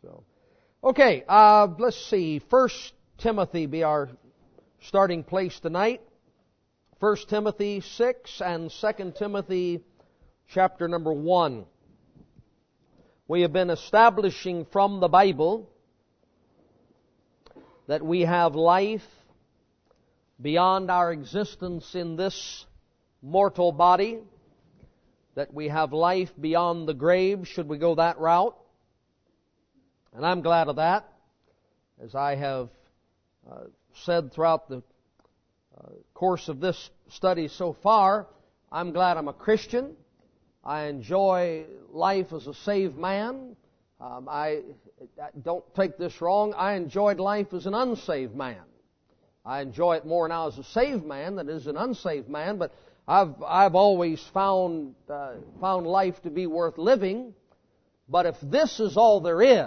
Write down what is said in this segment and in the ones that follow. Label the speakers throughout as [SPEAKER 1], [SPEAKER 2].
[SPEAKER 1] So, okay, let's see. 1 Timothy be our starting place tonight. 1 Timothy 6 and 2 Timothy chapter number 1. We have been establishing from the Bible that we have life beyond our existence in this mortal body, that we have life beyond the grave, should we go that route. And I'm glad of that. As I have said throughout the course of this study so far, I'm glad I'm a Christian. I enjoy life as a saved man. I don't take this wrong. I enjoyed life as an unsaved man. I enjoy it more now as a saved man than as an unsaved man, but I've always found life to be worth living. But if this is all there is,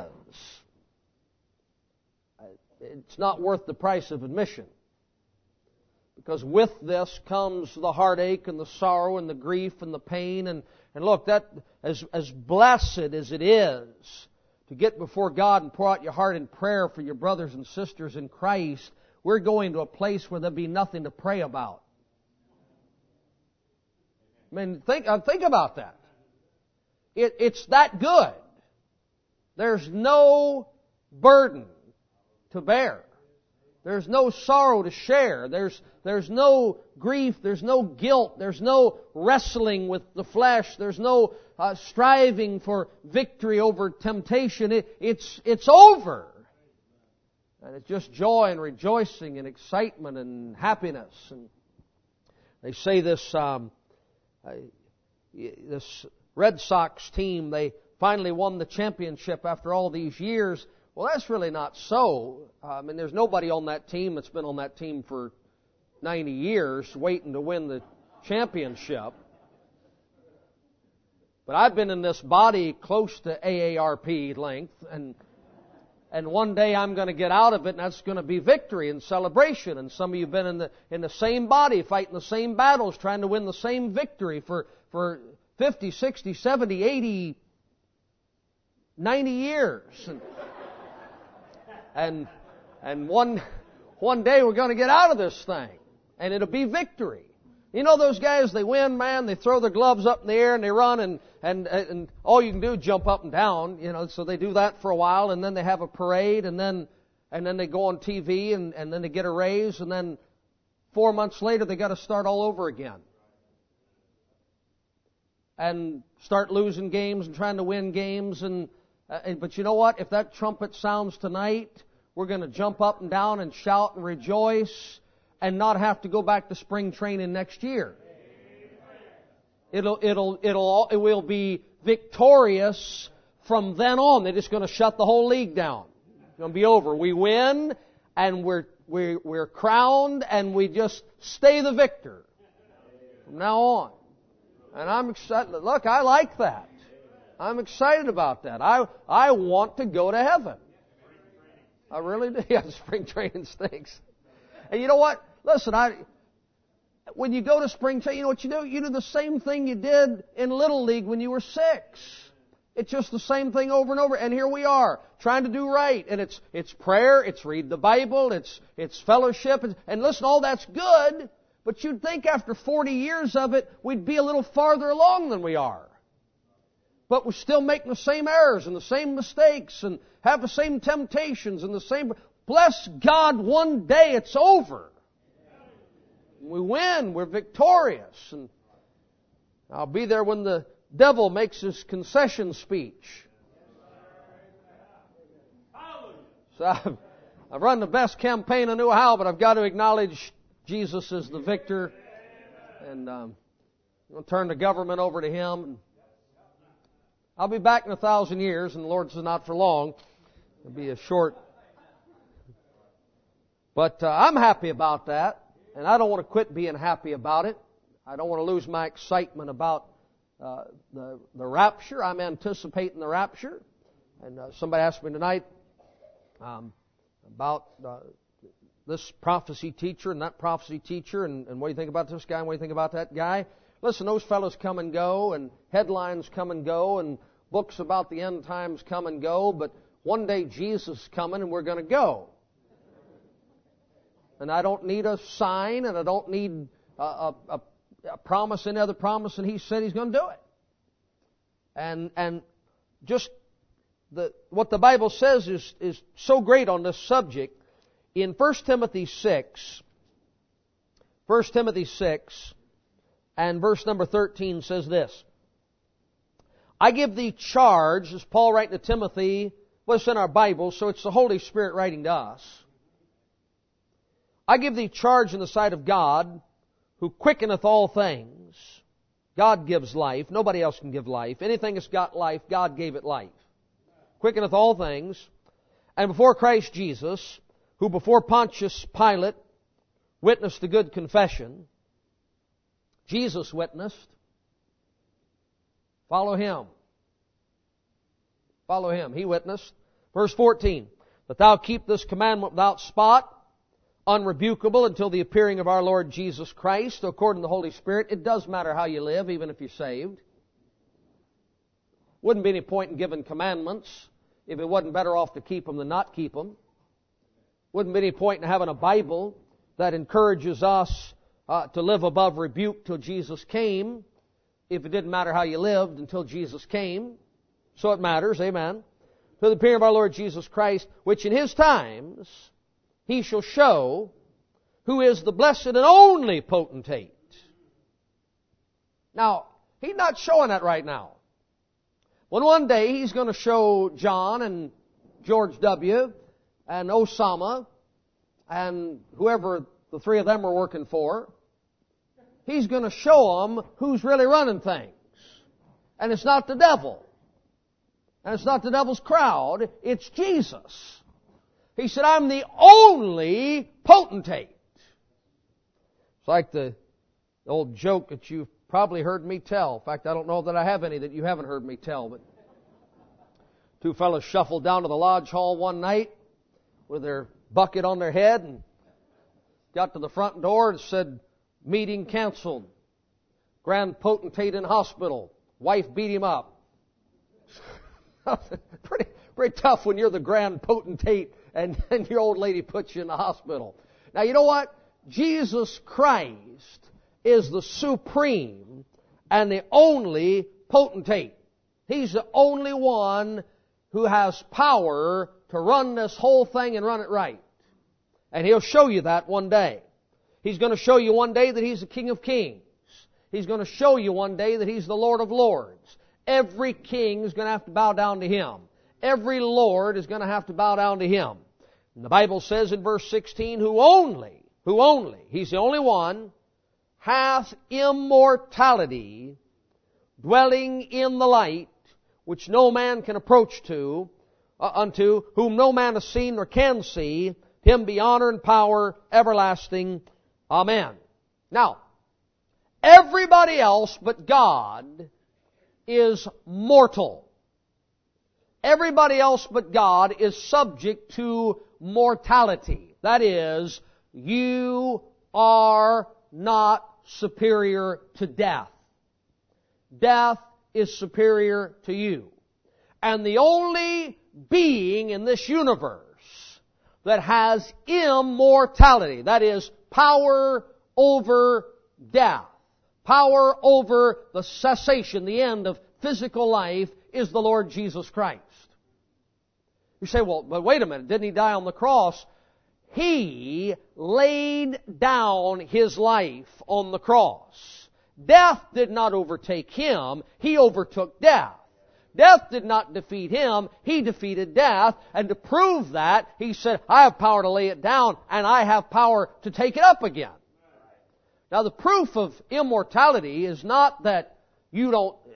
[SPEAKER 1] it's not worth the price of admission. Because with this comes the heartache and the sorrow and the grief and the pain. And look, that as blessed as it is to get before God and pour out your heart in prayer for your brothers and sisters in Christ, we're going to a place where there'll be nothing to pray about. I mean, think about that. It's that good. There's no burden to bear. There's no sorrow to share. There's no grief. There's no guilt. There's no wrestling with the flesh. There's no striving for victory over temptation. It's over. And it's just joy and rejoicing and excitement and happiness. And they say this Red Sox team, they finally won the championship after all these years. Well, that's really not so. I mean, there's nobody on that team that's been on that team for 90 years waiting to win the championship. But I've been in this body close to AARP length, and one day I'm going to get out of it, and that's going to be victory and celebration. And some of you have been in the same body, fighting the same battles, trying to win the same victory for 50, 60, 70, 80, 90 years. And one day we're going to get out of this thing, and it'll be victory. You know those guys, they win, man, they throw their gloves up in the air and they run, and all you can do is jump up and down, you know, so they do that for a while, and then they have a parade, and then they go on TV, and then they get a raise, and then 4 months later they got to start all over again. And start losing games and trying to win games, but you know what? If that trumpet sounds tonight, we're going to jump up and down and shout and rejoice and not have to go back to spring training next year. It will be victorious from then on. They're just going to shut the whole league down. It's going to be over. We win, and we're crowned, and we just stay the victor from now on. And I'm excited. Look, I like that. I'm excited about that. I want to go to heaven. I really do. Yeah, spring training stinks. And you know what? Listen, when you go to spring training, you know what you do? You do the same thing you did in Little League when you were 6. It's just the same thing over and over. And here we are, trying to do right. And it's prayer, it's read the Bible, it's fellowship. And listen, all that's good. But you'd think after 40 years of it, we'd be a little farther along than we are. But we're still making the same errors and the same mistakes and have the same temptations and the same... Bless God, one day it's over. We win. We're victorious. And I'll be there when the devil makes his concession speech. So I've run the best campaign I knew how, but I've got to acknowledge Jesus is the victor. And I'm going to turn the government over to Him. And I'll be back in 1,000 years, and the Lord says not for long. It'll be a short... But I'm happy about that, and I don't want to quit being happy about it. I don't want to lose my excitement about the rapture. I'm anticipating the rapture. And somebody asked me tonight about this prophecy teacher and that prophecy teacher, and what do you think about this guy and what do you think about that guy? Listen, those fellows come and go, and headlines come and go, and books about the end times come and go, but one day Jesus is coming and we're going to go. And I don't need a sign, and I don't need a promise, any other promise, and He said He's going to do it. And just what the Bible says is so great on this subject. In 1 Timothy 6 and verse number 13 says this: I give thee charge, as Paul writing to Timothy, well, it's in our Bible, so it's the Holy Spirit writing to us. I give thee charge in the sight of God, who quickeneth all things. God gives life. Nobody else can give life. Anything that's got life, God gave it life. Quickeneth all things. And before Christ Jesus, who before Pontius Pilate witnessed a good confession, Jesus witnessed. Follow Him. Follow Him. He witnessed. Verse 14, that thou keep this commandment without spot, unrebukable, until the appearing of our Lord Jesus Christ, according to the Holy Spirit. It does matter how you live, even if you're saved. Wouldn't be any point in giving commandments if it wasn't better off to keep them than not keep them. Wouldn't be any point in having a Bible that encourages us to live above rebuke till Jesus came, if it didn't matter how you lived until Jesus came. So it matters, amen. To the appearing of our Lord Jesus Christ, which in His times He shall show who is the blessed and only potentate. Now, He's not showing that right now. When one day He's going to show John and George W. and Osama and whoever the three of them are working for, He's going to show them who's really running things. And it's not the devil. And it's not the devil's crowd. It's Jesus. He said, I'm the only potentate. It's like the old joke that you've probably heard me tell. In fact, I don't know that I have any that you haven't heard me tell. But two fellows shuffled down to the lodge hall one night with their bucket on their head and got to the front door and said, meeting canceled. Grand potentate in hospital. Wife beat him up. Pretty tough when you're the grand potentate and your old lady puts you in the hospital. Now, you know what? Jesus Christ is the supreme and the only potentate. He's the only one who has power to run this whole thing and run it right. And He'll show you that one day. He's going to show you one day that He's the King of Kings. He's going to show you one day that He's the Lord of Lords. Every king is going to have to bow down to Him. Every Lord is going to have to bow down to Him. And the Bible says in verse 16, who only, He's the only one, hath immortality, dwelling in the light, which no man can approach to, unto, whom no man has seen nor can see, Him be honor and power everlasting. Amen. Now, everybody else but God is mortal. Everybody else but God is subject to mortality. That is, you are not superior to death. Death is superior to you. And the only being in this universe that has immortality, that is, power over death, power over the cessation, the end of physical life, is the Lord Jesus Christ. You say, well, but wait a minute, didn't He die on the cross? He laid down His life on the cross. Death did not overtake Him, He overtook death. Death did not defeat Him, He defeated death. And to prove that, He said, I have power to lay it down, and I have power to take it up again. Now, the proof of immortality is not that you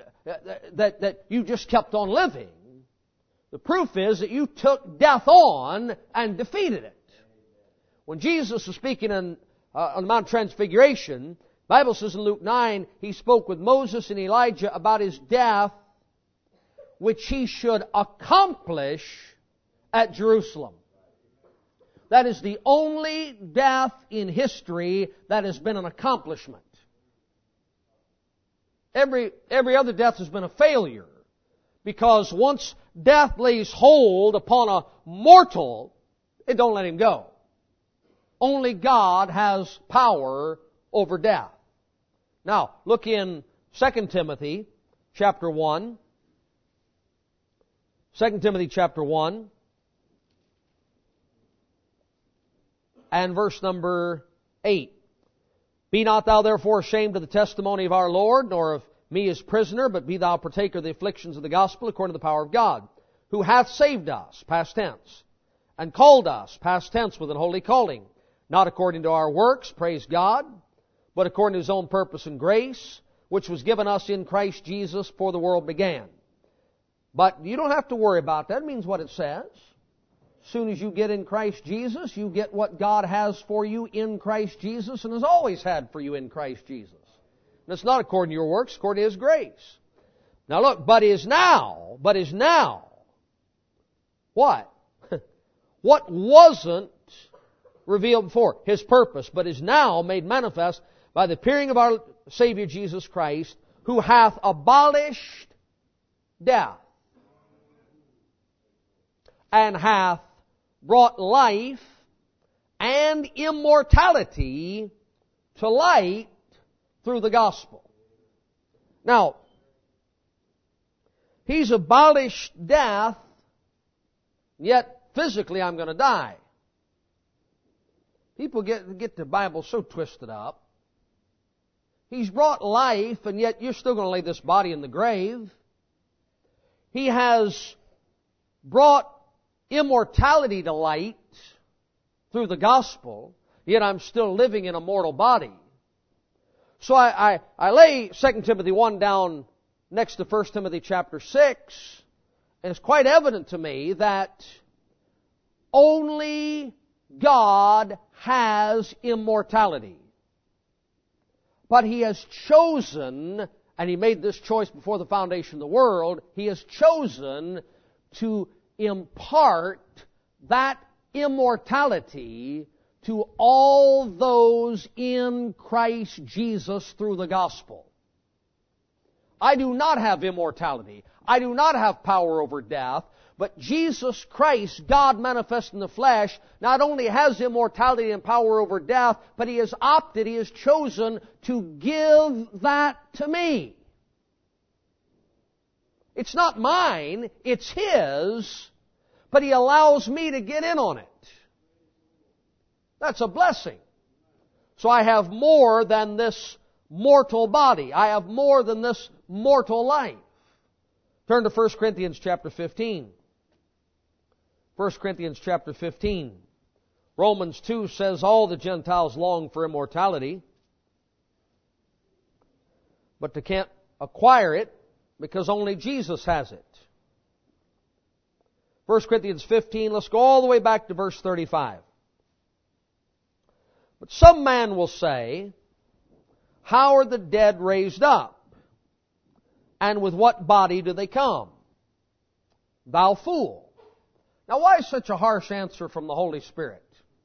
[SPEAKER 1] that you just kept on living. The proof is that you took death on and defeated it. When Jesus was speaking on the Mount of Transfiguration, the Bible says in Luke 9, He spoke with Moses and Elijah about His death, which He should accomplish at Jerusalem. That is the only death in history that has been an accomplishment. Every other death has been a failure. Because once death lays hold upon a mortal, it don't let him go. Only God has power over death. Now, look in 2 Timothy chapter 1. 2 Timothy chapter 1 and verse number 8. Be not thou therefore ashamed of the testimony of our Lord, nor of me as prisoner, but be thou partaker of the afflictions of the gospel according to the power of God, who hath saved us, past tense, and called us, past tense, with an holy calling, not according to our works, praise God, but according to His own purpose and grace, which was given us in Christ Jesus before the world began. But you don't have to worry about that. It means what it says. As soon as you get in Christ Jesus, you get what God has for you in Christ Jesus and has always had for you in Christ Jesus. And it's not according to your works, according to His grace. Now look, but is now, what? What wasn't revealed before? His purpose, but is now made manifest by the appearing of our Savior Jesus Christ, who hath abolished death, and hath brought life and immortality to light through the gospel. Now, He's abolished death, yet physically I'm going to die. People get the Bible so twisted up. He's brought life, and yet you're still going to lay this body in the grave. He has brought immortality to light through the gospel, yet I'm still living in a mortal body. So I lay 2 Timothy 1 down next to 1 Timothy chapter 6, and it's quite evident to me that only God has immortality. But He has chosen, and He made this choice before the foundation of the world, He has chosen to impart that immortality to all those in Christ Jesus through the gospel. I do not have immortality. I do not have power over death. But Jesus Christ, God manifest in the flesh, not only has immortality and power over death, but He has opted, He has chosen to give that to me. It's not mine, it's His, but He allows me to get in on it. That's a blessing. So I have more than this mortal body. I have more than this mortal life. Turn to 1 Corinthians chapter 15. 1 Corinthians chapter 15. Romans 2 says all the Gentiles long for immortality, but they can't acquire it because only Jesus has it. 1 Corinthians 15, let's go all the way back to verse 35. But some man will say, how are the dead raised up? And with what body do they come? Thou fool. Now why such a harsh answer from the Holy Spirit?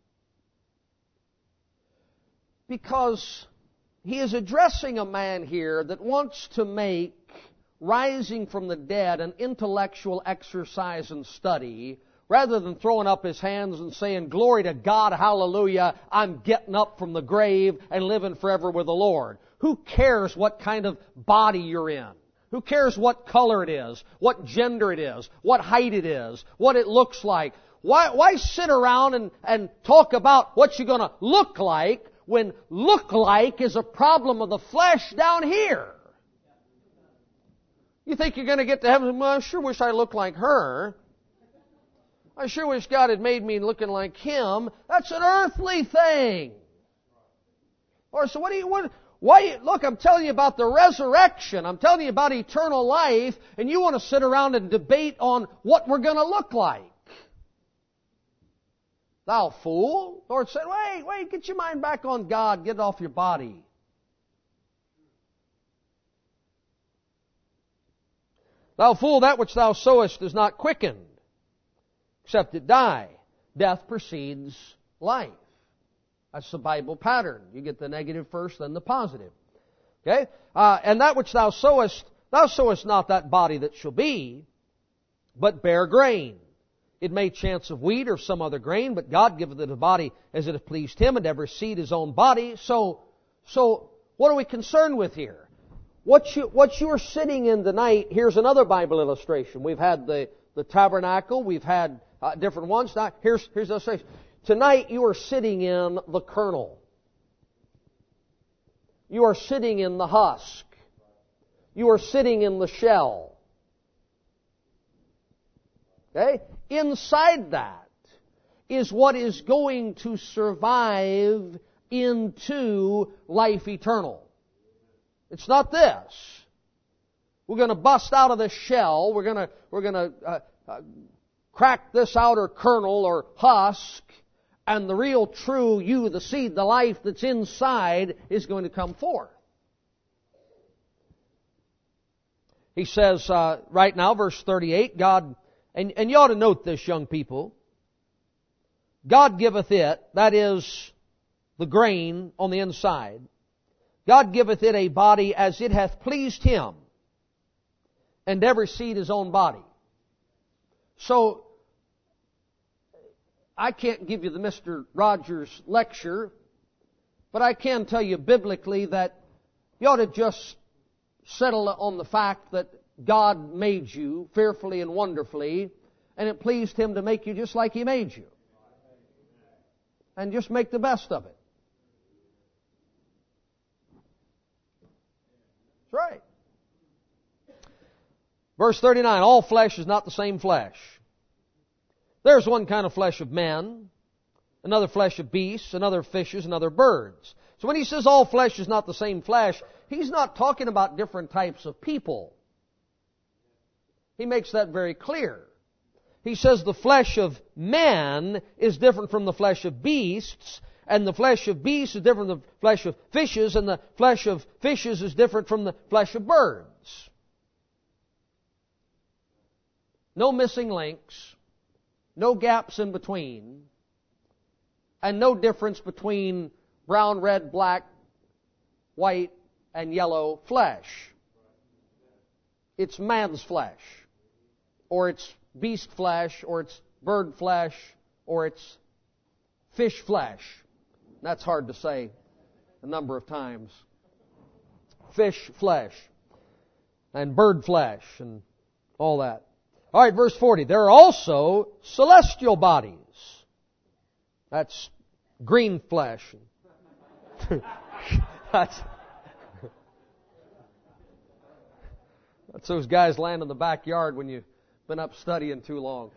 [SPEAKER 1] Because he is addressing a man here that wants to make rising from the dead an intellectual exercise and study, rather than throwing up his hands and saying, glory to God, hallelujah, I'm getting up from the grave and living forever with the Lord. Who cares what kind of body you're in? Who cares what color it is, what gender it is, what height it is, what it looks like? Why sit around and talk about what you're going to look like when look like is a problem of the flesh down here? You think you're going to get to heaven? Well, I sure wish I looked like her. I sure wish God had made me looking like him. That's an earthly thing. Or so look, I'm telling you about the resurrection. I'm telling you about eternal life, and you want to sit around and debate on what we're going to look like. Thou fool. The Lord said, wait, get your mind back on God. Get it off your body. Thou fool, that which thou sowest is not quickened, except it die. Death precedes life. That's the Bible pattern. You get the negative first, then the positive. Okay? And that which thou sowest Thou sowest not that body that shall be, but bare grain. It may chance of wheat or some other grain, but God giveth it a body as it hath pleased Him, and every seed his own body. So what are we concerned with here? What you are sitting in tonight, here's another Bible illustration. We've had the tabernacle, we've had different ones. Now, here's the illustration. Tonight you are sitting in the kernel. You are sitting in the husk. You are sitting in the shell. Okay? Inside that is what is going to survive into life eternal. It's not this. We're going to bust out of the shell. We're going to crack this outer kernel or husk, and the real true you, the seed, the life that's inside is going to come forth. He says right now, verse 38, God, and you ought to note this, young people, God giveth it, that is the grain on the inside, God giveth it a body as it hath pleased Him, and every seed his own body. So, I can't give you the Mr. Rogers lecture, but I can tell you biblically that you ought to just settle on the fact that God made you fearfully and wonderfully, and it pleased Him to make you just like He made you. And just make the best of it. That's right. Verse 39, all flesh is not the same flesh. There's one kind of flesh of men, another flesh of beasts, another fishes, and other birds. So when he says all flesh is not the same flesh, he's not talking about different types of people. He makes that very clear. He says the flesh of men is different from the flesh of beasts, and the flesh of beasts is different from the flesh of fishes, and the flesh of fishes is different from the flesh of birds. No missing links, no gaps in between, and no difference between brown, red, black, white, and yellow flesh. It's man's flesh, or it's beast flesh, or it's bird flesh, or it's fish flesh. That's hard to say a number of times. Fish flesh, and bird flesh, and all that. All right, verse 40. There are also celestial bodies. That's green flesh. That's those guys laying in the backyard when you've been up studying too long.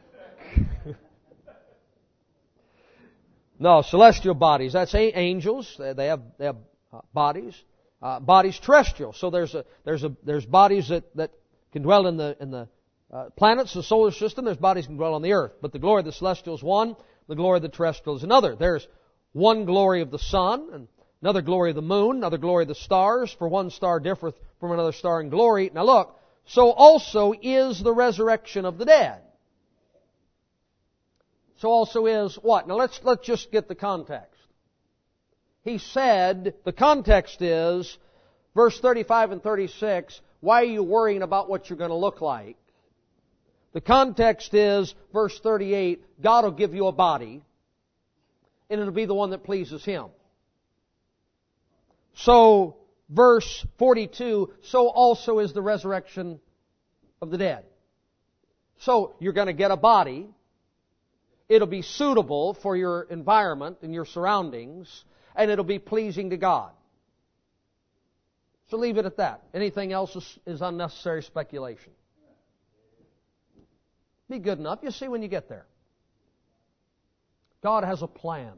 [SPEAKER 1] No, celestial bodies. That's angels. They have bodies. Bodies terrestrial. So there's bodies that can dwell in the planets, the solar system. There's bodies that can dwell on the earth. But the glory of the celestial is one. The glory of the terrestrial is another. There's one glory of the sun, and another glory of the moon, another glory of the stars. For one star differeth from another star in glory. Now look, so also is the resurrection of the dead. So also is what? Now let's just get the context. He said, the context is, verse 35 and 36, why are you worrying about what you're going to look like? The context is, verse 38, God will give you a body, and it'll be the one that pleases Him. So, verse 42, so also is the resurrection of the dead. So, you're going to get a body. It'll be suitable for your environment and your surroundings, and it'll be pleasing to God. So leave it at that. Anything else is unnecessary speculation. Be good enough. You'll see when you get there. God has a plan.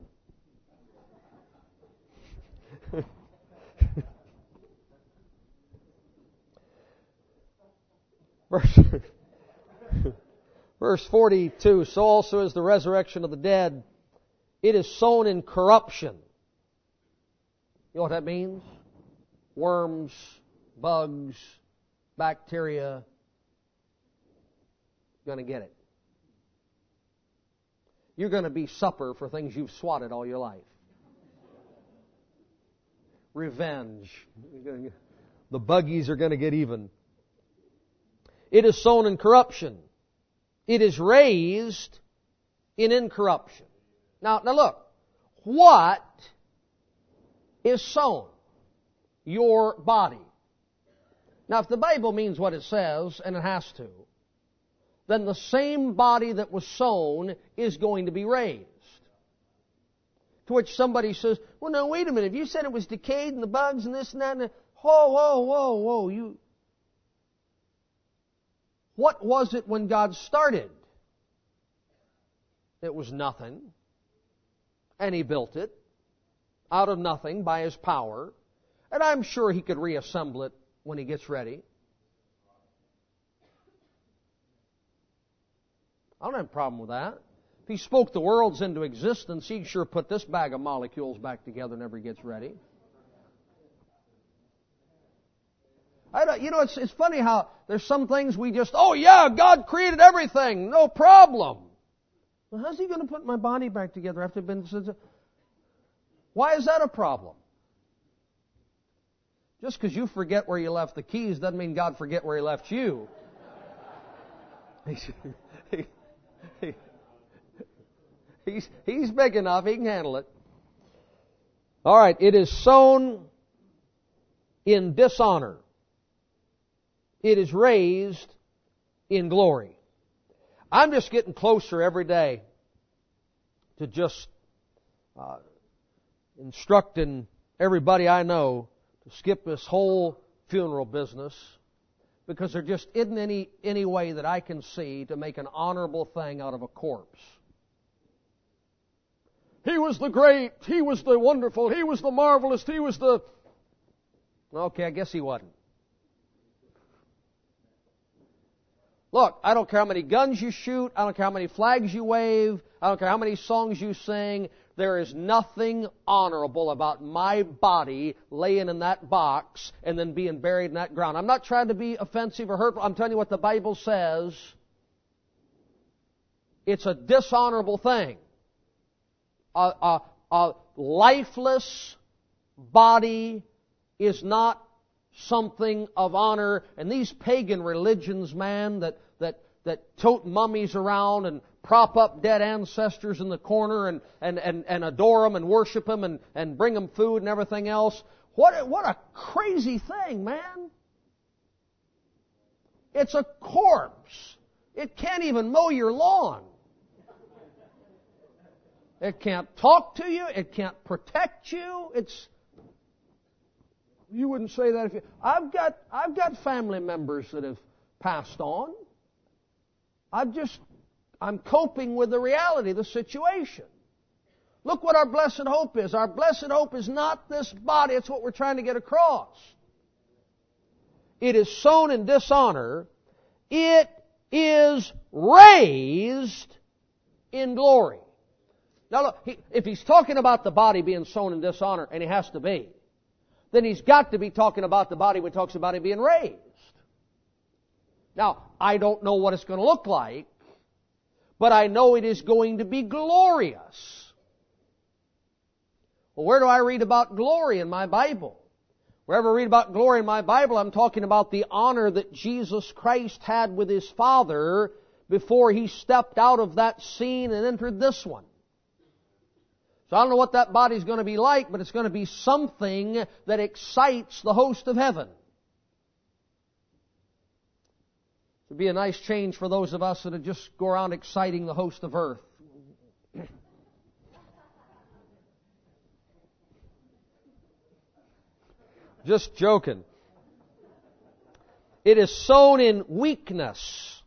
[SPEAKER 1] Verse 42, so also is the resurrection of the dead. It is sown in corruption. You know what that means? Worms, bugs, bacteria. You're going to get it. You're going to be supper for things you've swatted all your life. Revenge. The buggies are going to get even. It is sown in corruption. It is raised in incorruption. Now look. What is sown? Your body. Now, if the Bible means what it says, and it has to, then the same body that was sown is going to be raised. To which somebody says, well, now, wait a minute. If you said it was decayed and the bugs and this and that, and whoa. What was it when God started? It was nothing. And He built it out of nothing by His power. And I'm sure He could reassemble it when He gets ready. I don't have a problem with that. If He spoke the worlds into existence, He'd sure put this bag of molecules back together whenever He gets ready. It's funny how there's some things we just, oh yeah, God created everything, no problem. Well, how's He going to put my body back together after I've been... Why is that a problem? Just because you forget where you left the keys doesn't mean God forget where He left you. He's big enough, He can handle it. All right, it is sown in dishonor. It is raised in glory. I'm just getting closer every day to just instructing everybody I know to skip this whole funeral business, because there just isn't any way that I can see to make an honorable thing out of a corpse. He was the great, He was the wonderful, He was the marvelous, He was the... Okay, I guess He wasn't. Look, I don't care how many guns you shoot, I don't care how many flags you wave, I don't care how many songs you sing, there is nothing honorable about my body laying in that box and then being buried in that ground. I'm not trying to be offensive or hurtful. I'm telling you what the Bible says. It's a dishonorable thing. A lifeless body is not something of honor. And these pagan religions, man, that tote mummies around and prop up dead ancestors in the corner and adore them and worship them and bring them food and everything else. What a crazy thing, man. It's a corpse. It can't even mow your lawn. It can't talk to you. It can't protect you. You wouldn't say that if you... I've got family members that have passed on. I'm coping with the reality of the situation. Look what our blessed hope is. Our blessed hope is not this body. It's what we're trying to get across. It is sown in dishonor. It is raised in glory. Now look, if He's talking about the body being sown in dishonor, and He has to be, then He's got to be talking about the body when He talks about it being raised. Now, I don't know what it's going to look like, but I know it is going to be glorious. Well, where do I read about glory in my Bible? Wherever I read about glory in my Bible, I'm talking about the honor that Jesus Christ had with His Father before He stepped out of that scene and entered this one. So I don't know what that body's going to be like, but it's going to be something that excites the host of heaven. It would be a nice change for those of us that would just go around exciting the host of earth. Just joking. It is sown in weakness.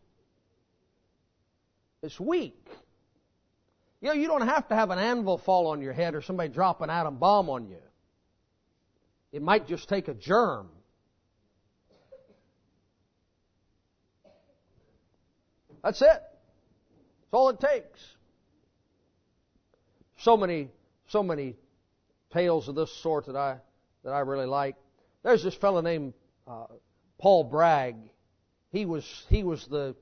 [SPEAKER 1] It's weak. You know, you don't have to have an anvil fall on your head or somebody drop an atom bomb on you. It might just take a germ. That's it. That's all it takes. So many tales of this sort that I really like. There's this fellow named Paul Bragg. He was the,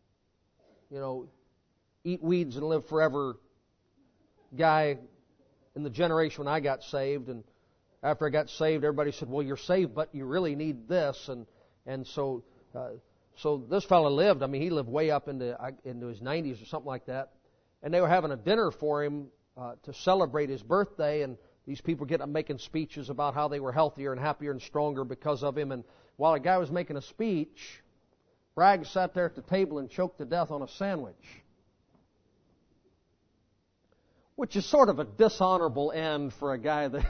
[SPEAKER 1] eat weeds and live forever guy in the generation when I got saved. And after I got saved, everybody said, well, you're saved, but you really need this. And so So this fellow lived, he lived way up into his 90s or something like that. And they were having a dinner for him to celebrate his birthday, and these people get up making speeches about how they were healthier and happier and stronger because of him. And while a guy was making a speech, Bragg sat there at the table and choked to death on a sandwich. Which is sort of a dishonorable end for a guy that...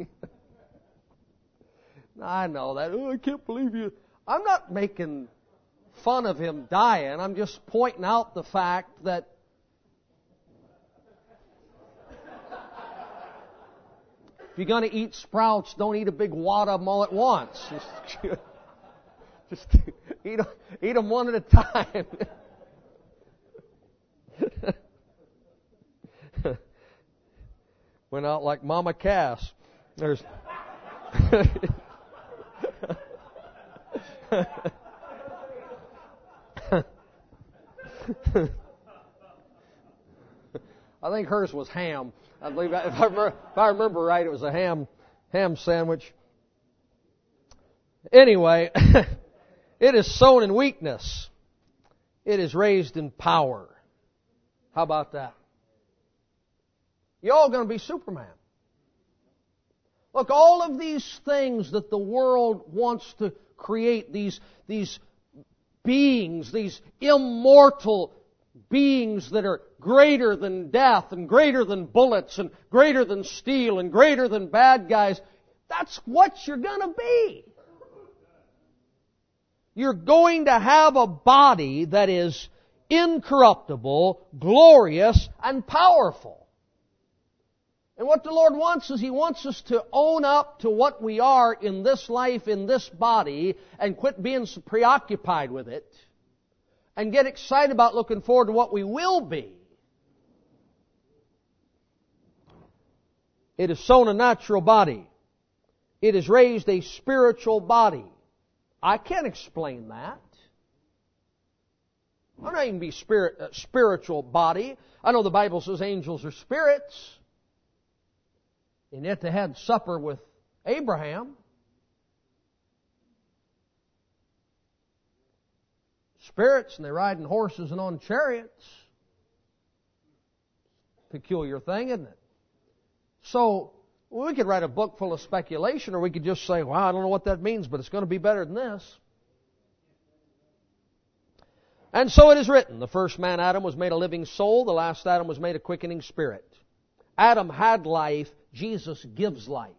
[SPEAKER 1] I know that. Oh, I can't believe you. I'm not making fun of him dying. I'm just pointing out the fact that if you're going to eat sprouts, don't eat a big wad of them all at once. Just eat them one at a time. Went out like Mama Cass. There's... I think hers was ham. I believe if I remember right, it was a ham sandwich. Anyway, it is sown in weakness. It is raised in power. How about that? You're all going to be Superman. Look, all of these things that the world wants to create, these beings, these immortal beings that are greater than death and greater than bullets and greater than steel and greater than bad guys, that's what you're going to be. You're going to have a body that is incorruptible, glorious, and powerful. And what the Lord wants is He wants us to own up to what we are in this life, in this body, and quit being so preoccupied with it, and get excited about looking forward to what we will be. It is sown a natural body. It is raised a spiritual body. I can't explain that. I'm not even be spiritual body. I know the Bible says angels are spirits. And yet they had supper with Abraham. Spirits, and they ride in horses and on chariots. Peculiar thing, isn't it? So, we could write a book full of speculation, or we could just say, wow, I don't know what that means, but it's going to be better than this. And so it is written, the first man, Adam, was made a living soul. The last Adam was made a quickening spirit. Adam had life. Jesus gives life.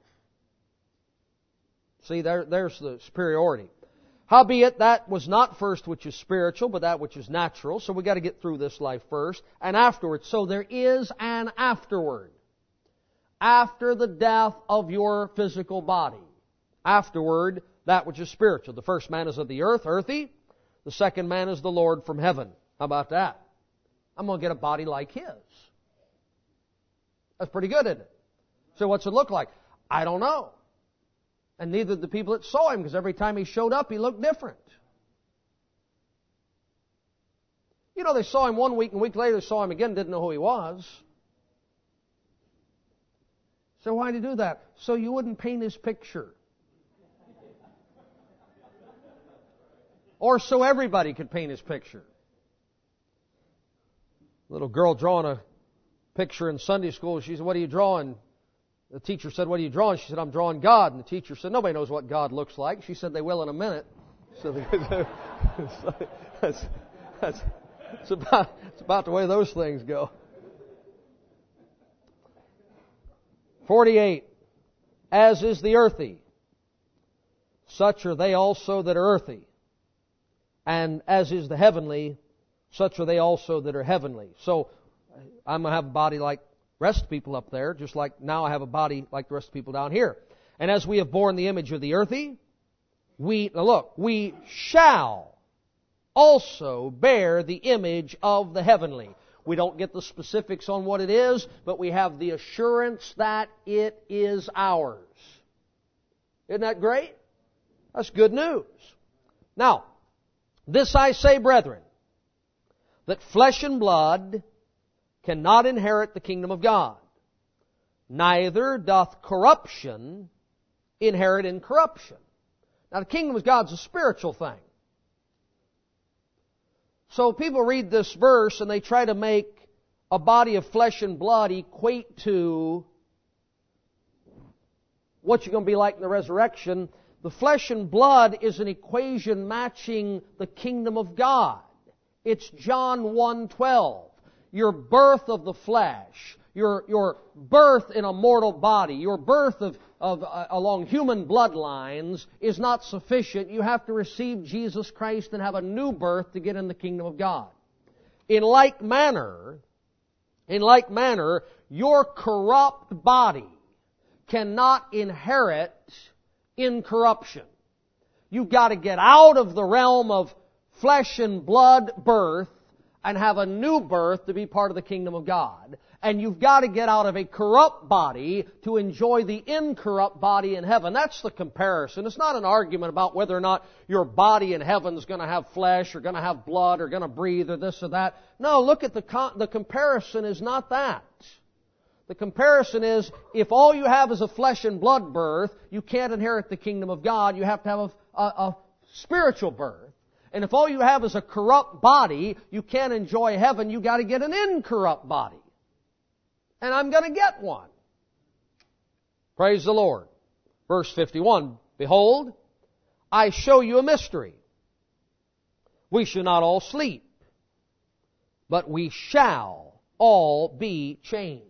[SPEAKER 1] See, there's the superiority. Howbeit, that was not first which is spiritual, but that which is natural. So we've got to get through this life first. And afterwards. So there is an afterward. After the death of your physical body. Afterward, that which is spiritual. The first man is of the earth, earthy. The second man is the Lord from heaven. How about that? I'm going to get a body like His. That's pretty good, isn't it? So what's it look like? I don't know. And neither did the people that saw Him, because every time He showed up, He looked different. You know, they saw Him one week, and a week later they saw Him again, didn't know who He was. So why did He do that? So you wouldn't paint His picture. Or so everybody could paint His picture. Little girl drawing a picture in Sunday school. She said, what are you drawing? The teacher said, what are you drawing? She said, I'm drawing God. And the teacher said, nobody knows what God looks like. She said, they will in a minute. So it's about the way those things go. 48. As is the earthy, such are they also that are earthy. And as is the heavenly, such are they also that are heavenly. So I'm going to have a body like the rest of the people up there, just like now I have a body like the rest of the people down here. And as we have borne the image of the earthy, we shall also bear the image of the heavenly. We don't get the specifics on what it is, but we have the assurance that it is ours. Isn't that great? That's good news. Now, this I say, brethren, that flesh and blood cannot inherit the kingdom of God. Neither doth corruption inherit incorruption. Now, the kingdom of God's a spiritual thing. So people read this verse and they try to make a body of flesh and blood equate to what you're going to be like in the resurrection. The flesh and blood is an equation matching the kingdom of God. It's John 1:12. Your birth of the flesh, your birth in a mortal body, your birth along human bloodlines is not sufficient. You have to receive Jesus Christ and have a new birth to get in the kingdom of God. In like manner, your corrupt body cannot inherit incorruption. You've got to get out of the realm of flesh and blood birth and have a new birth to be part of the kingdom of God. And you've got to get out of a corrupt body to enjoy the incorrupt body in heaven. That's the comparison. It's not an argument about whether or not your body in heaven is going to have flesh or going to have blood or going to breathe or this or that. No, look at the comparison is not that. The comparison is, if all you have is a flesh and blood birth, you can't inherit the kingdom of God. You have to have a spiritual birth. And if all you have is a corrupt body, you can't enjoy heaven. You've got to get an incorrupt body. And I'm going to get one. Praise the Lord. Verse 51, Behold, I show you a mystery. We shall not all sleep, but we shall all be changed.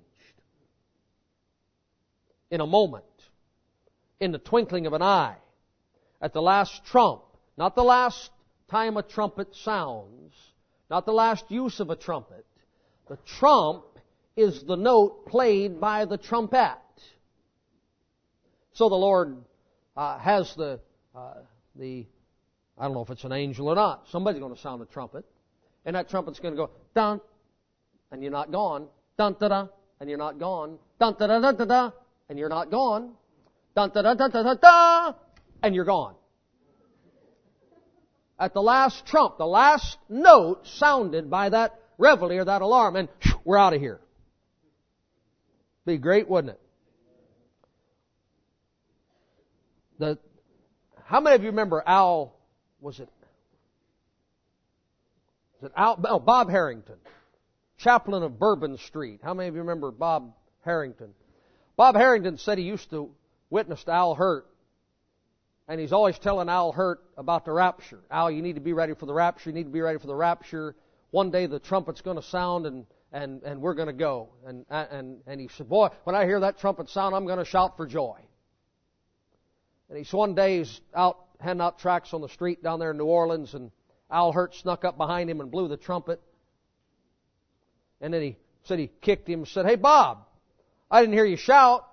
[SPEAKER 1] In a moment, in the twinkling of an eye, at the last trump, not the last time a trumpet sounds, not the last use of a trumpet. The trump is the note played by the trumpet. So the Lord has I don't know if it's an angel or not. Somebody's going to sound a trumpet. And that trumpet's going to go, dun, and you're not gone. Dun, da, da, and you're not gone. Dun, da, da, da, da, da, and you're not gone. Dun, da, da, da, da, da, da, and you're gone. At the last trump, the last note sounded by that reveille or that alarm, and we're out of here. Be great, wouldn't it? How many of you remember Al? Bob Harrington, chaplain of Bourbon Street. How many of you remember Bob Harrington? Bob Harrington said he used to witness to Al Hurt, and he's always telling Al Hurt about the rapture. Al, you need to be ready for the rapture. You need to be ready for the rapture. One day the trumpet's going to sound, and we're going to go. And he said, boy, when I hear that trumpet sound, I'm going to shout for joy. And one day he's out handing out tracts on the street down there in New Orleans, and Al Hurt snuck up behind him and blew the trumpet. And then he said he kicked him and said, hey, Bob, I didn't hear you shout.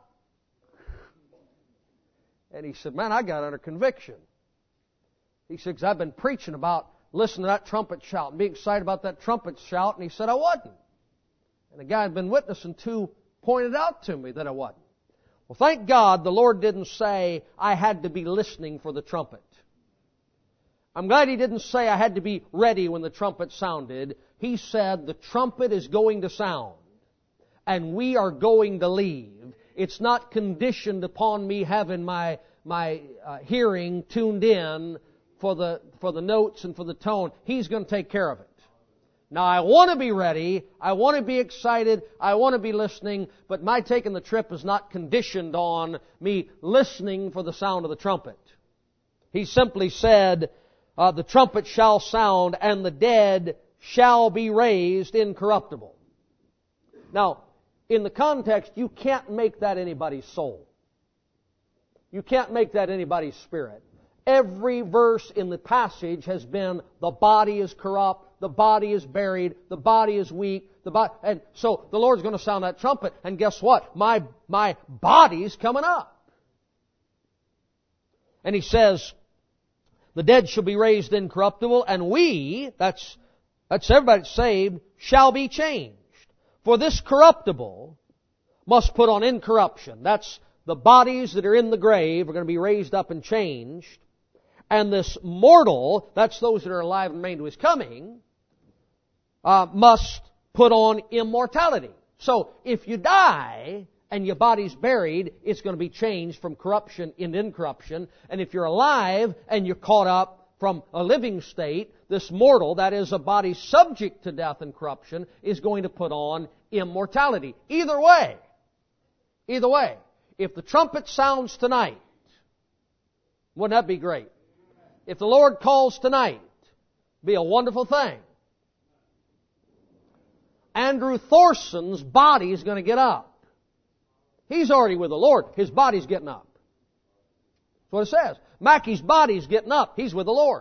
[SPEAKER 1] And he said, man, I got under conviction. He said, because I've been preaching about listening to that trumpet shout and being excited about that trumpet shout. And he said, I wasn't. And the guy I'd been witnessing to pointed out to me that I wasn't. Well, thank God the Lord didn't say I had to be listening for the trumpet. I'm glad He didn't say I had to be ready when the trumpet sounded. He said the trumpet is going to sound, and we are going to leave. It's not conditioned upon me having my hearing tuned in for the notes and for the tone. He's going to take care of it. Now, I want to be ready. I want to be excited. I want to be listening. But my taking the trip is not conditioned on me listening for the sound of the trumpet. He simply said, the trumpet shall sound and the dead shall be raised incorruptible. Now, in the context, you can't make that anybody's soul. You can't make that anybody's spirit. Every verse in the passage has been, the body is corrupt, the body is buried, the body is weak, and so the Lord's going to sound that trumpet, and guess what? My body's coming up. And He says, the dead shall be raised incorruptible, and we, that's everybody that's saved, shall be changed. For this corruptible must put on incorruption. That's the bodies that are in the grave are going to be raised up and changed. And this mortal, that's those that are alive and remain to His coming, must put on immortality. So if you die and your body's buried, it's going to be changed from corruption into incorruption. And if you're alive and you're caught up, from a living state, this mortal, that is a body subject to death and corruption, is going to put on immortality. Either way, if the trumpet sounds tonight, wouldn't that be great? If the Lord calls tonight, be a wonderful thing. Andrew Thorson's body is going to get up. He's already with the Lord. His body's getting up. That's what it says. Mackey's body's getting up. He's with the Lord.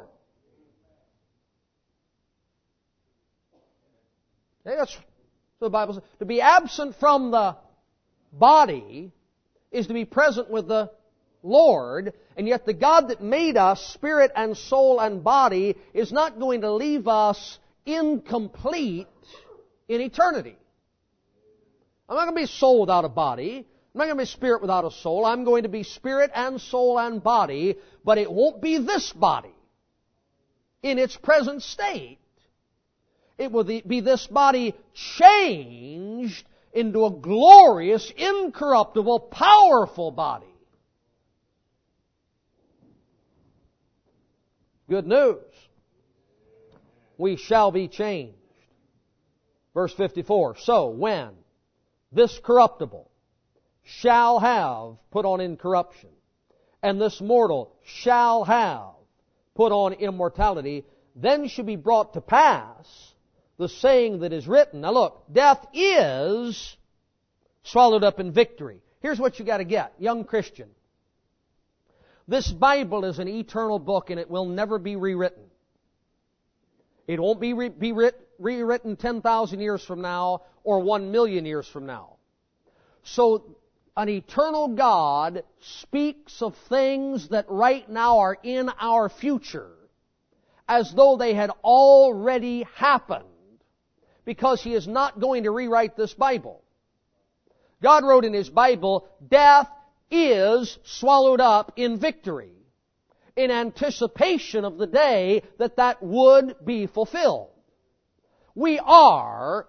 [SPEAKER 1] Okay, that's what the Bible says. To be absent from the body is to be present with the Lord, and yet the God that made us, spirit and soul and body, is not going to leave us incomplete in eternity. I'm not going to be a soul without a body. I'm not going to be spirit without a soul. I'm going to be spirit and soul and body, but it won't be this body in its present state. It will be this body changed into a glorious, incorruptible, powerful body. Good news. We shall be changed. Verse 54. So, when this corruptible shall have put on incorruption, and this mortal shall have put on immortality, then shall be brought to pass the saying that is written. Now look, death is swallowed up in victory. Here's what you got to get, young Christian. This Bible is an eternal book, and it will never be rewritten. It won't be rewritten 10,000 years from now or 1 million years from now. So, an eternal God speaks of things that right now are in our future as though they had already happened, because He is not going to rewrite this Bible. God wrote in His Bible, death is swallowed up in victory, in anticipation of the day that that would be fulfilled. We are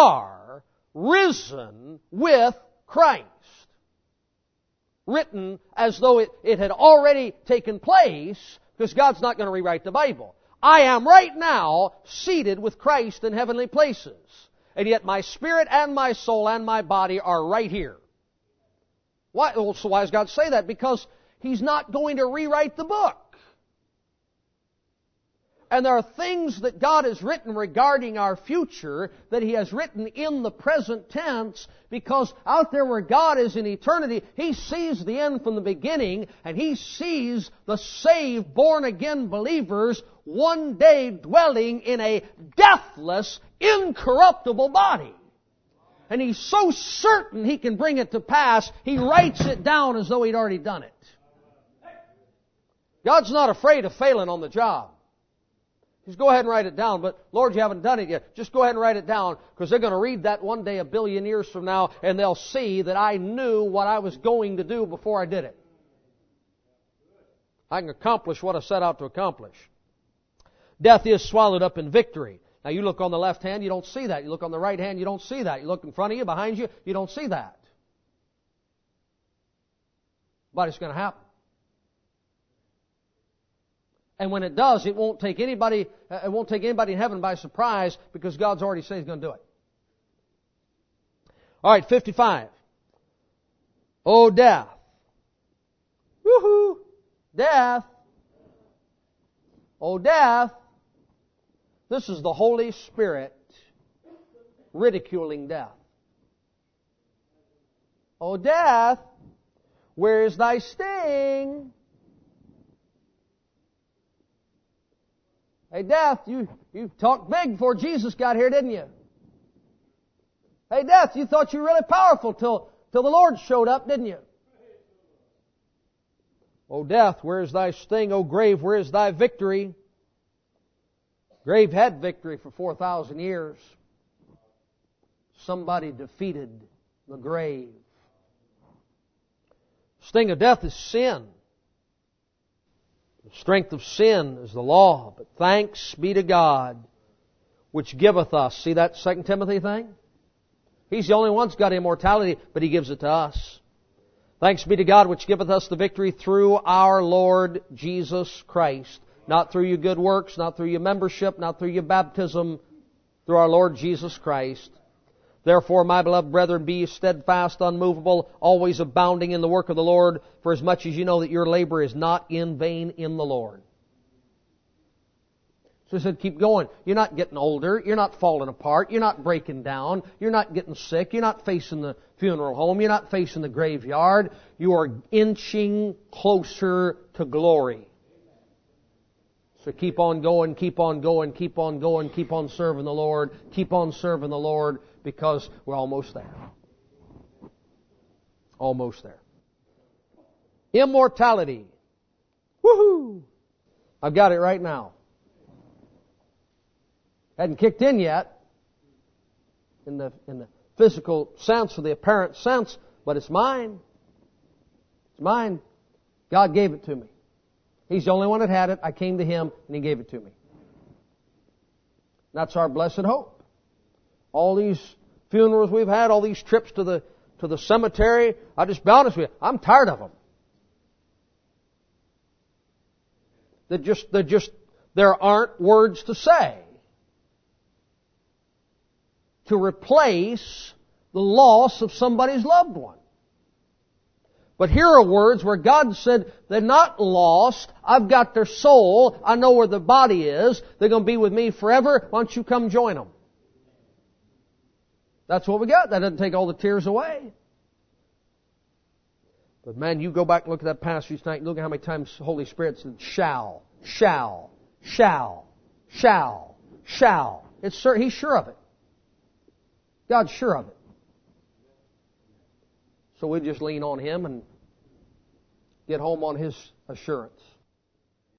[SPEAKER 1] risen with Christ. Written as though it had already taken place, because God's not going to rewrite the Bible. I am right now seated with Christ in heavenly places, and yet my spirit and my soul and my body are right here. Why? So why does God say that? Because He's not going to rewrite the book. And there are things that God has written regarding our future that He has written in the present tense, because out there where God is in eternity, He sees the end from the beginning, and He sees the saved, born-again believers one day dwelling in a deathless, incorruptible body. And He's so certain He can bring it to pass, He writes it down as though He'd already done it. God's not afraid of failing on the job. Just go ahead and write it down. But, Lord, you haven't done it yet. Just go ahead and write it down, because they're going to read that one day 1 billion years from now, and they'll see that I knew what I was going to do before I did it. I can accomplish what I set out to accomplish. Death is swallowed up in victory. Now, you look on the left hand, you don't see that. You look on the right hand, you don't see that. You look in front of you, behind you, you don't see that. But it's going to happen. And when it does, it won't take anybody in heaven by surprise, because God's already said He's going to do it. All right, 55. Oh, death. Woohoo! Death. Oh, death. This is the Holy Spirit ridiculing death. Oh, death, where is thy sting? Hey, death, you talked big before Jesus got here, didn't you? Hey, death, you thought you were really powerful till the Lord showed up, didn't you? O death, where is thy sting? O grave, where is thy victory? Grave had victory for 4,000 years. Somebody defeated the grave. Sting of death is sin. The strength of sin is the law, but thanks be to God, which giveth us. See that 2 Timothy thing? He's the only one that's got immortality, but He gives it to us. Thanks be to God, which giveth us the victory through our Lord Jesus Christ. Not through your good works, not through your membership, not through your baptism, through our Lord Jesus Christ. Therefore, my beloved brethren, be steadfast, unmovable, always abounding in the work of the Lord, for as much as you know that your labor is not in vain in the Lord. So he said, keep going. You're not getting older. You're not falling apart. You're not breaking down. You're not getting sick. You're not facing the funeral home. You're not facing the graveyard. You are inching closer to glory. So keep on going, keep on going, keep on going, keep on serving the Lord, keep on serving the Lord, because we're almost there. Almost there. Immortality. Woohoo! I've got it right now. Hadn't kicked in yet in the physical sense or the apparent sense, but it's mine. It's mine. God gave it to me. He's the only one that had it. I came to Him and He gave it to me. That's our blessed hope. All these funerals we've had, all these trips to the cemetery, I'll just be honest with you, I'm tired of them. There aren't words to say to replace the loss of somebody's loved one. But here are words where God said, they're not lost. I've got their soul. I know where the body is. They're going to be with me forever. Why don't you come join them? That's what we got. That doesn't take all the tears away. But man, you go back and look at that passage tonight and look at how many times the Holy Spirit said, shall, shall, shall, shall, shall. He's sure of it. God's sure of it. So we just lean on Him and get home on His assurance.